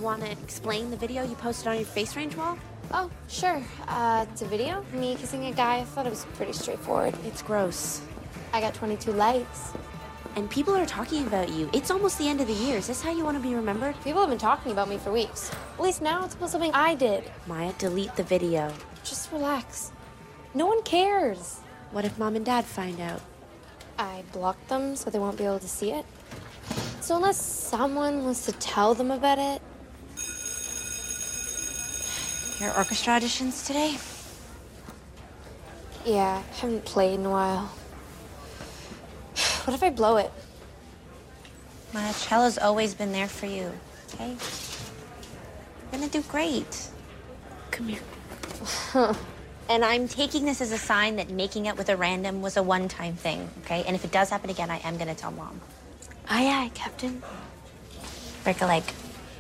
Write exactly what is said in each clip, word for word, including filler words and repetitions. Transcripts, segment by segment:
want to explain the video you posted on your face range wall? Oh, sure. Uh, it's a video. Me kissing a guy. I thought it was pretty straightforward. It's gross. I got twenty-two likes. And people are talking about you. It's almost the end of the year. Is this how you want to be remembered? People have been talking about me for weeks. At least now it's about something I did. Maya, delete the video. Just relax. No one cares. What if Mom and Dad find out? I blocked them so they won't be able to see it. So unless someone wants to tell them about it... Your orchestra auditions today? Yeah, I haven't played in a while. What if I blow it? Maya, cello's always been there for you, okay? You're gonna do great. Come here. And I'm taking this as a sign that making out with a random was a one-time thing, okay? And if it does happen again, I am gonna tell Mom. Aye, aye, Captain. Break a leg.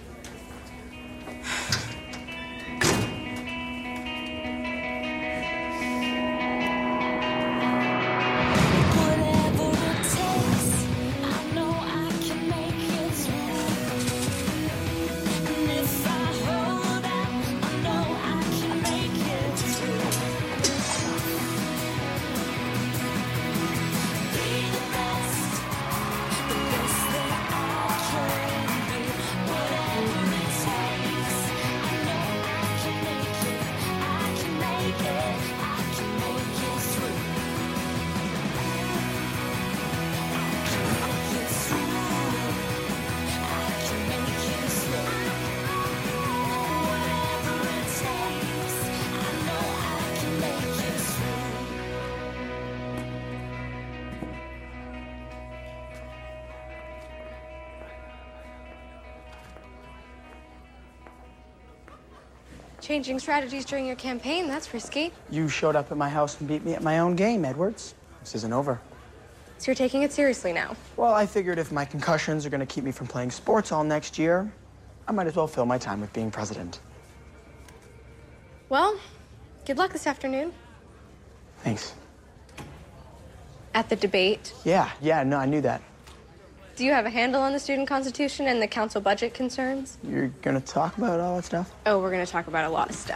Changing strategies during your campaign, that's risky. You showed up at my house and beat me at my own game, Edwards. This isn't over. So you're taking it seriously now? Well, I figured if my concussions are going to keep me from playing sports all next year, I might as well fill my time with being president. Well, good luck this afternoon. Thanks. At the debate. Yeah, yeah, no, I knew that. Do you have a handle on the student constitution and the council budget concerns? You're going to talk about all that stuff? Oh, we're going to talk about a lot of stuff.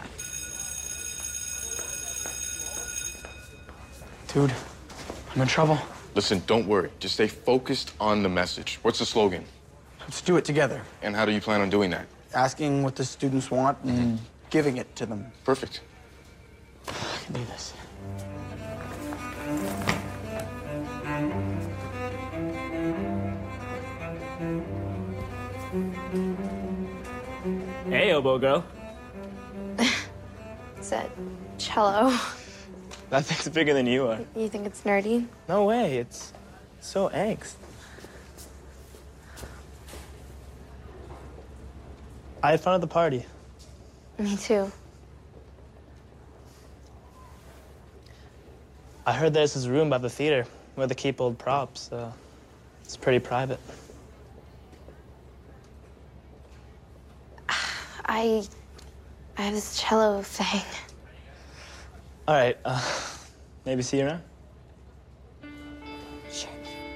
Dude, I'm in trouble. Listen, don't worry. Just stay focused on the message. What's the slogan? Let's do it together. And how do you plan on doing that? Asking what the students want and Mm-hmm. giving it to them. Perfect. I can do this. Hey, oboe girl. It's a cello. That thing's bigger than you are. You think it's nerdy? No way, it's so angst. I had fun at the party. Me too. I heard there's this room by the theater where they keep old props. Uh, it's pretty private. I... I have this cello thing. All right, uh, maybe see you around? Sure.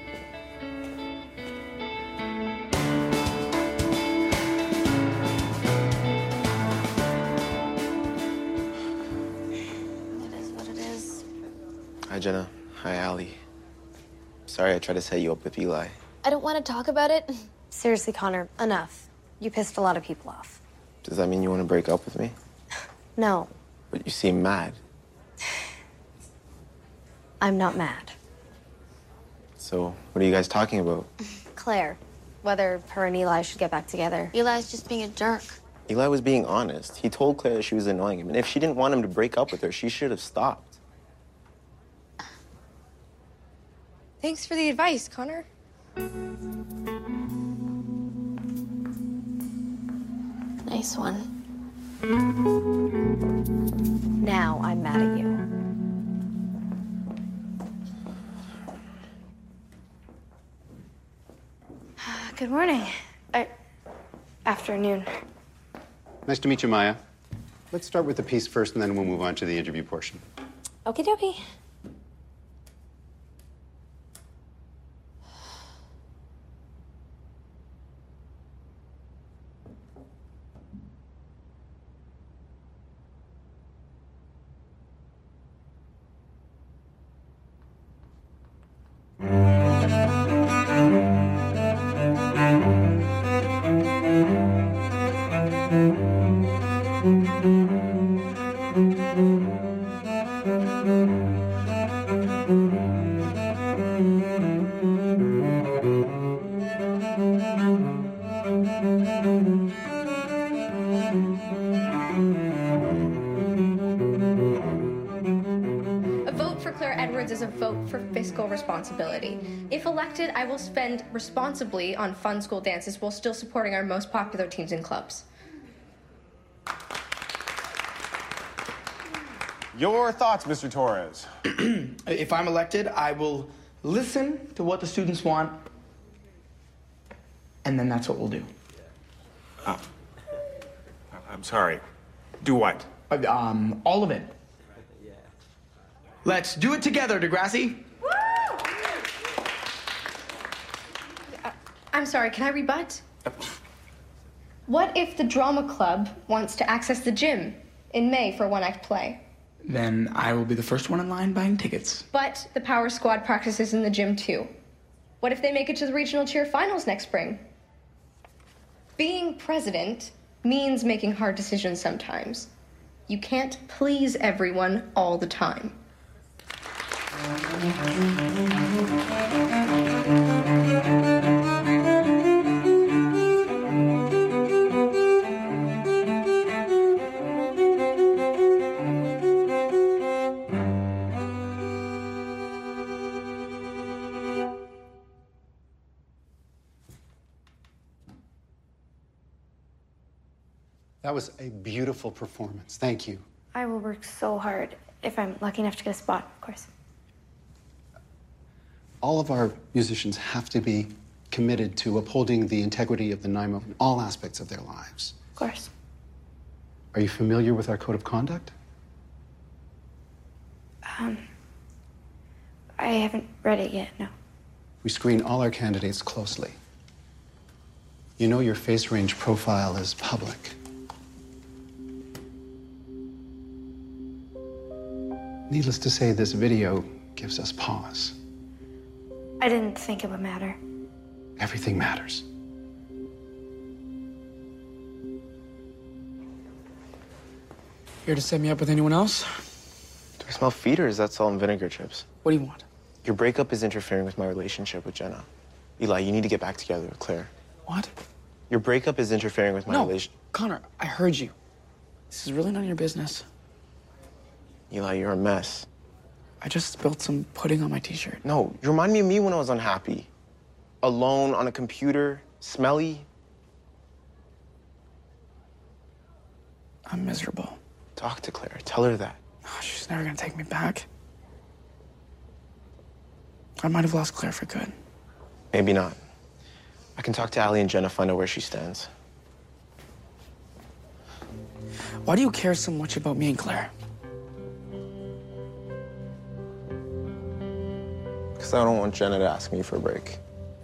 It is what it is. Hi, Jenna. Hi, Allie. Sorry I tried to set you up with Eli. I don't want to talk about it. Seriously, Connor, enough. You pissed a lot of people off. Does that mean you want to break up with me? No, But you seem mad. I'm not mad. So, what are you guys talking about? Claire, whether her and Eli should get back together. Eli's just being a jerk. Eli was being honest. He told Claire that she was annoying him, and if she didn't want him to break up with her, she should have stopped. Thanks for the advice, Connor. Nice one. Now I'm mad at you. Good morning. Uh, afternoon. Nice to meet you, Maya. Let's start with the piece first, and then we'll move on to the interview portion. Okie dokie. A vote for Claire Edwards is a vote for fiscal responsibility. If elected, I will spend responsibly on fun school dances while still supporting our most popular teams and clubs. Your thoughts, Mister Torres? If I'm elected, I will listen to what the students want, and then that's what we'll do. Oh. I'm sorry. Do what? Uh, Um, all of it. Let's do it together, Degrassi. Uh, I'm sorry, can I rebut? What if the drama club wants to access the gym in May for a one-act play? Then I will be the first one in line buying tickets. But the Power Squad practices in the gym too. What if they make it to the regional cheer finals next spring? Being president means making hard decisions sometimes. You can't please everyone all the time. That was a beautiful performance. Thank you. I will work so hard if I'm lucky enough to get a spot, of course. All of our musicians have to be committed to upholding the integrity of the N Y M O in all aspects of their lives. Of course. Are you familiar with our code of conduct? Um, I haven't read it yet, no. We screen all our candidates closely. You know your face range profile is public. Needless to say, this video gives us pause. I didn't think it would matter. Everything matters. Here to set me up with anyone else? Do I smell feeders? That's all in vinegar chips. What do you want? Your breakup is interfering with my relationship with Jenna. Eli, you need to get back together with Claire. What? Your breakup is interfering with my No, relation. Connor, I heard you. This is really none of your business. Eli, you're a mess. I just spilled some pudding on my t-shirt. No, you remind me of me when I was unhappy. Alone on a computer, smelly. I'm miserable. Talk to Claire. Tell her that. Oh, she's never gonna take me back. I might have lost Claire for good. Maybe not. I can talk to Allie and Jenna, find out where she stands. Why do you care so much about me and Claire? Because I don't want Jenna to ask me for a break.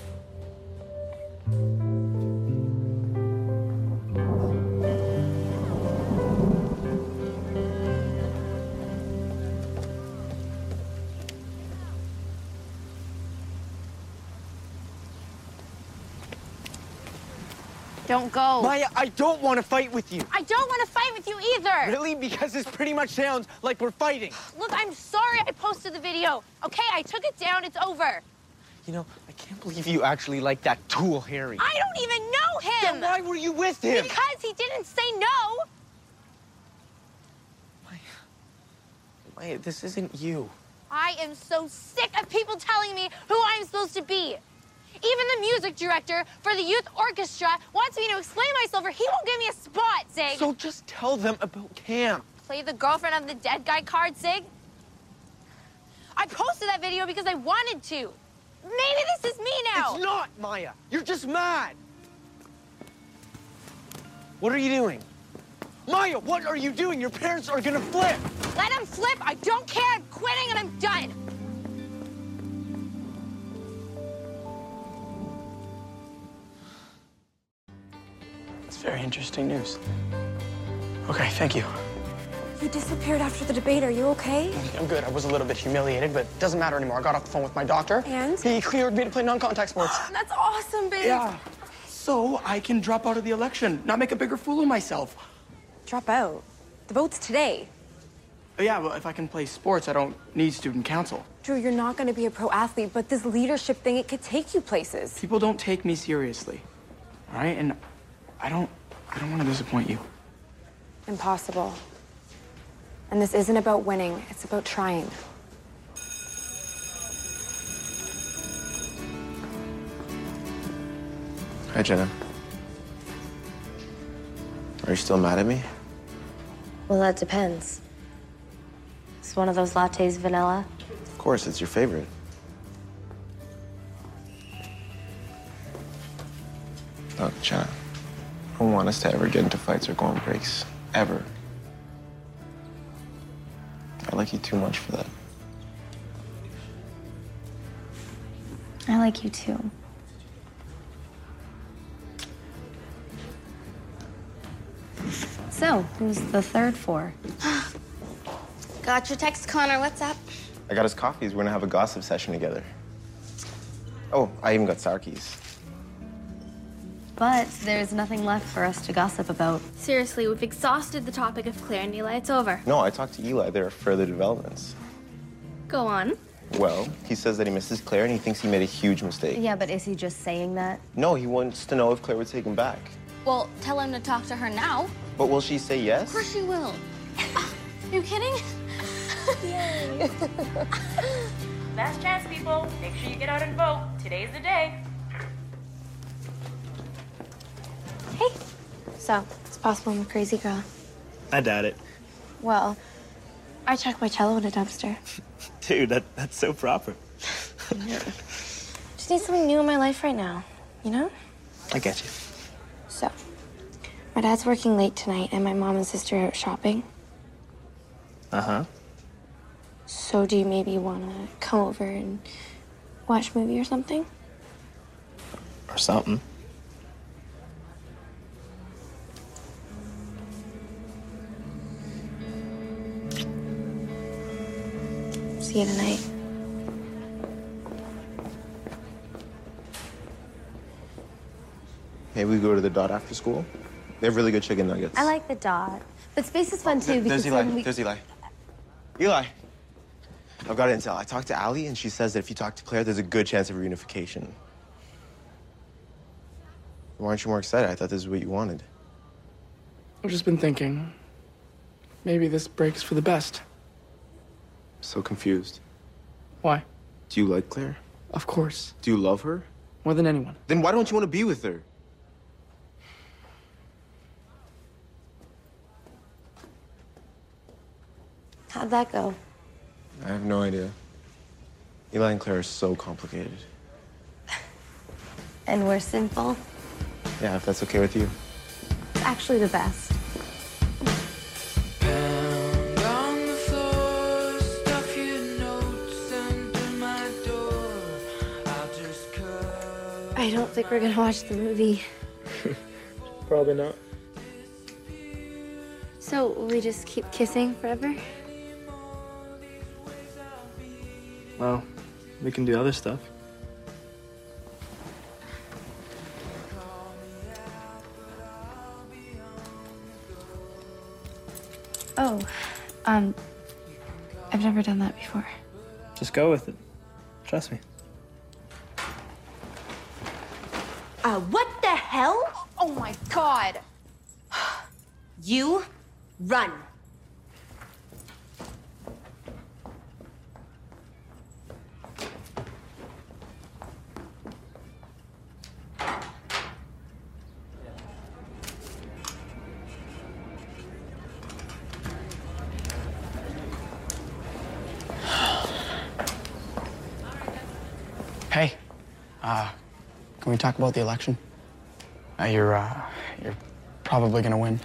Don't go. Maya, I don't want to fight with you. I don't want to fight with you either. Really? Because this pretty much sounds like we're fighting. Look, I'm sorry I posted the video. Okay, I took it down. It's over. You know, I can't believe you actually like that tool, Harry. I don't even know him. Then why were you with him? Because he didn't say no. Maya, Maya, this isn't you. I am so sick of people telling me who I'm supposed to be. Even the music director for the youth orchestra wants me to explain myself or he won't give me a spot, Zig. So just tell them about camp. Play the girlfriend of the dead guy card, Zig. I posted that video because I wanted to. Maybe this is me now. It's not, Maya. You're just mad. What are you doing? Maya, what are you doing? Your parents are gonna flip. Let him flip. I don't care. I'm quitting and I'm done. It's very interesting news. Okay, thank you. You disappeared after the debate. Are you okay? I'm good. I was a little bit humiliated, but it doesn't matter anymore. I got off the phone with my doctor. And? He cleared me to play non-contact sports. That's awesome, babe. Yeah. So I can drop out of the election, not make a bigger fool of myself. Drop out? The vote's today. Oh, yeah, well, if I can play sports, I don't need student council. Drew, you're not going to be a pro athlete, but this leadership thing, it could take you places. People don't take me seriously, all right? And I don't, I don't want to disappoint you. Impossible. And this isn't about winning, it's about trying. Hi, Jenna. Are you still mad at me? Well, that depends. Is one of those lattes vanilla? Of course, it's your favorite. Look, Jenna, I don't want us to ever get into fights or go on breaks. Ever. I like you too much for that. I like you too. So, who's the third for? Got your text, Connor. What's up? I got us coffees. We're gonna have a gossip session together. Oh, I even got sour keys. But there's nothing left for us to gossip about. Seriously, we've exhausted the topic of Claire and Eli. It's over. No, I talked to Eli. There are further developments. Go on. Well, he says that he misses Claire and he thinks he made a huge mistake. Yeah, but is he just saying that? No, he wants to know if Claire would take him back. Well, tell him to talk to her now. But will she say yes? Of course she will. You kidding? Yay. Last chance, people. Make sure you get out and vote. Today's the day. Hey. So, it's possible I'm a crazy girl. I doubt it. Well, I chucked my cello in a dumpster. Dude, that, that's so proper. Just need something new in my life right now, you know? I get you. So, my dad's working late tonight, and my mom and sister are out shopping. Uh-huh. So do you maybe want to come over and watch a movie or something? Or something. See you tonight. Maybe we go to the Dot after school. They have really good chicken nuggets. I like the Dot. But Space is fun, too, There- because There's Eli. then we... There's Eli. Eli. I've got intel. I talked to Allie, and she says that if you talk to Claire, there's a good chance of reunification. Why aren't you more excited? I thought this is what you wanted. I've just been thinking, maybe this break's for the best. So confused. Why? Do you like Claire? Of course. Do you love her? More than anyone. Then why don't you want to be with her? How'd that go? I have no idea. Eli and Claire are so complicated. And we're simple. Yeah, if that's okay with you. It's actually the best. I don't think we're gonna watch the movie. Probably not. So, will we just keep kissing forever? Well, we can do other stuff. Oh, um, I've never done that before. Just go with it. Trust me. Uh, what the hell? Oh my God. You run. Hey, uh, can we talk about the election? Uh, you're, uh, you're probably gonna win.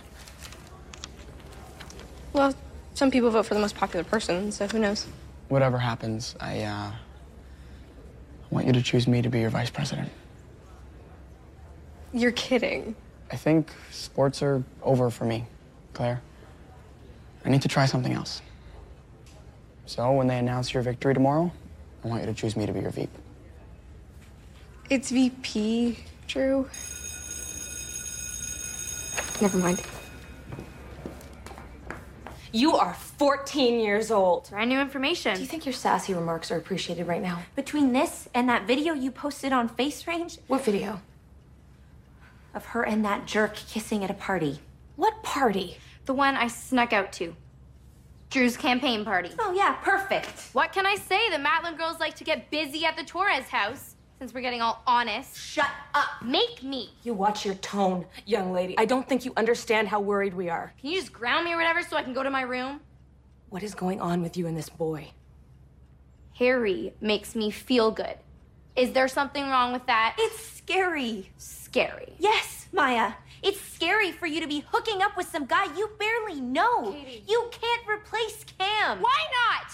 Well, some people vote for the most popular person, so who knows? Whatever happens, I, uh, want you to choose me to be your vice president. You're kidding. I think sports are over for me, Claire. I need to try something else. So when they announce your victory tomorrow, I want you to choose me to be your V P. It's V P, Drew. Never mind. You are fourteen years old. Brand new information. Do you think your sassy remarks are appreciated right now? Between this and that video you posted on Face Range What video? of her and that jerk kissing at a party. What party? The one I snuck out to. Drew's campaign party. Oh, yeah, perfect. What can I say? The Matlin girls like to get busy at the Torres house. Since we're getting all honest. Shut up. Make me. You watch your tone, young lady. I don't think you understand how worried we are. Can you just ground me or whatever so I can go to my room? What is going on with you and this boy? Harry makes me feel good. Is there something wrong with that? It's scary. Scary. Yes, Maya. It's scary for you to be hooking up with some guy you barely know. Katie. You can't replace Cam. Why not?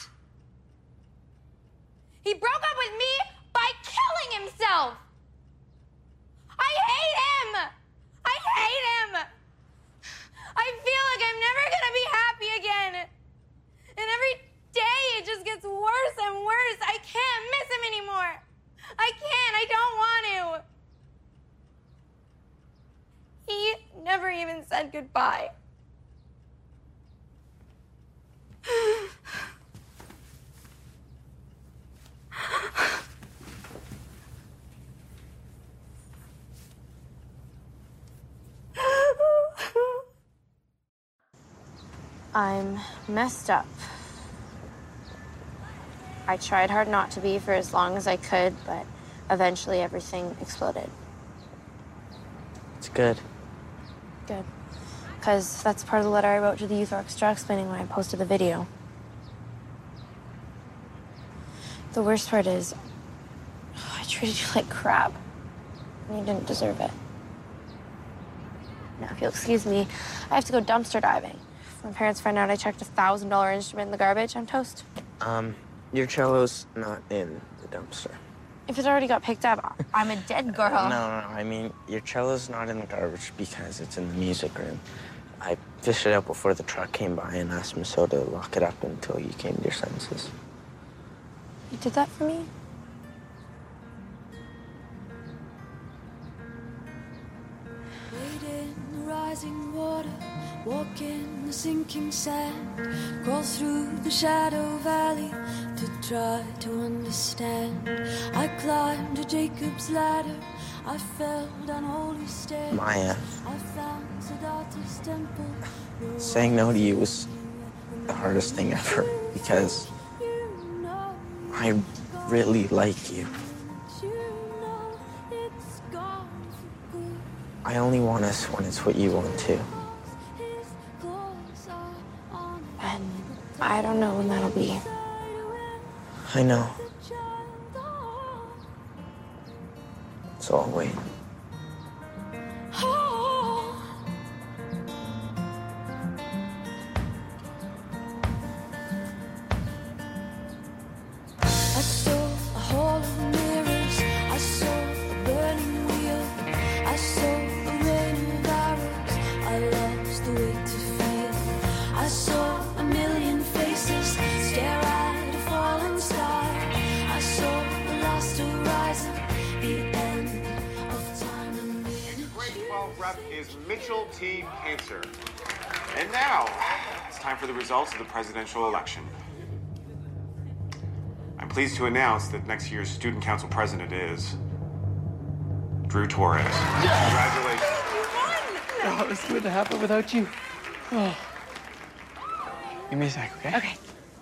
He broke up with me by killing himself. I hate him. I hate him. I feel like I'm never gonna be happy again. And every day it just gets worse and worse. I can't miss him anymore. I can't. I don't want to. He never even said goodbye. I'm messed up. I tried hard not to be for as long as I could, but eventually everything exploded. It's good. Good. Because that's part of the letter I wrote to the youth orchestra explaining why I posted the video. The worst part is, I treated you like crap, and you didn't deserve it. Now, if you'll excuse me, I have to go dumpster diving. If my parents find out I checked a thousand dollar instrument in the garbage, I'm toast. Um, your cello's not in the dumpster. If it already got picked up, I'm a dead girl. No, no, I mean, your cello's not in the garbage because it's in the music room. I fished it out before the truck came by and asked Misso to lock it up until you came to your senses. You did that for me? Wade in the rising water, walk in the sinking sand, crawl through the shadow valley to try to understand. I climbed a Jacob's ladder, I fell down holy stairs. Maya, I found Siddhartha's temple. saying no to you was the hardest thing ever because I really like you. I only want us when it's what you want too. And I don't know when that'll be. I know. So I'll wait. I saw a hall of mirrors, I saw a burning wheel, I saw a rain of arrows, I lost the way to feel. I saw a million faces stare at a falling star. I saw the last horizon, the end of time and Your grade twelve rep is Mitchell T. Cancer. And now, it's time for the results of the presidential election. I'm pleased to announce that next year's Student Council president is Drew Torres. Congratulations. Oh, this wouldn't happen without you. Oh. Give me a sec, okay? Okay.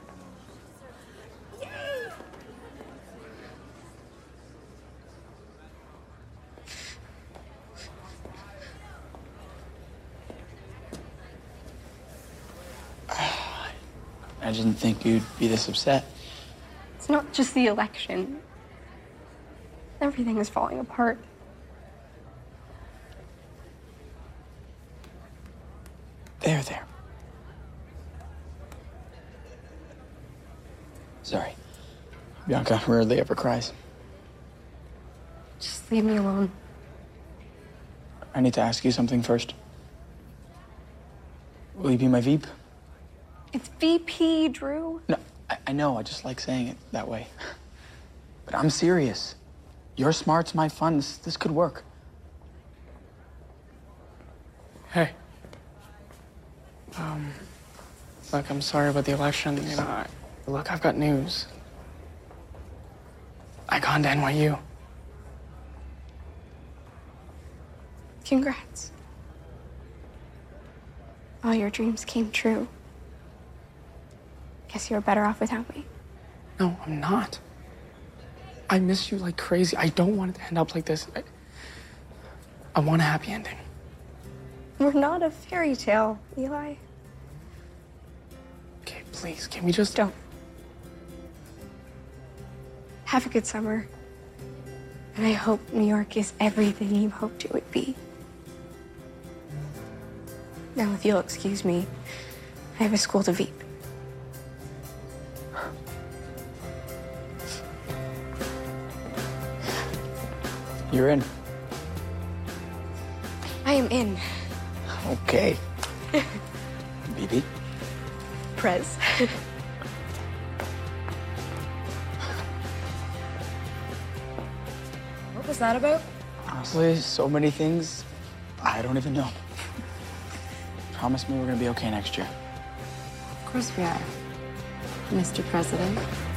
I didn't think you'd be this upset. It's not just the election. Everything is falling apart. There, there. Sorry. Bianca rarely ever cries. Just leave me alone. I need to ask you something first. Will you be my Veep? It's V P, Drew. No, I, I know. I just like saying it that way. But I'm serious. Your smart's my fun. This, this could work. Hey. Um, Look, I'm sorry about the election. You know, I, look, I've got news. I gone to N Y U. Congrats. All your dreams came true. Guess you're better off without me. No, I'm not. I miss you like crazy. I don't want it to end up like this. I, I want a happy ending. We're not a fairy tale, Eli. Okay, please, can we just... Don't. Have a good summer. And I hope New York is everything you hoped it would be. Now, if you'll excuse me, I have a school to Veep. You're in. I am in. Okay. B B. Prez. What was that about? Honestly, so many things, I don't even know. Promise me we're gonna be okay next year. Of course we are, Mister President.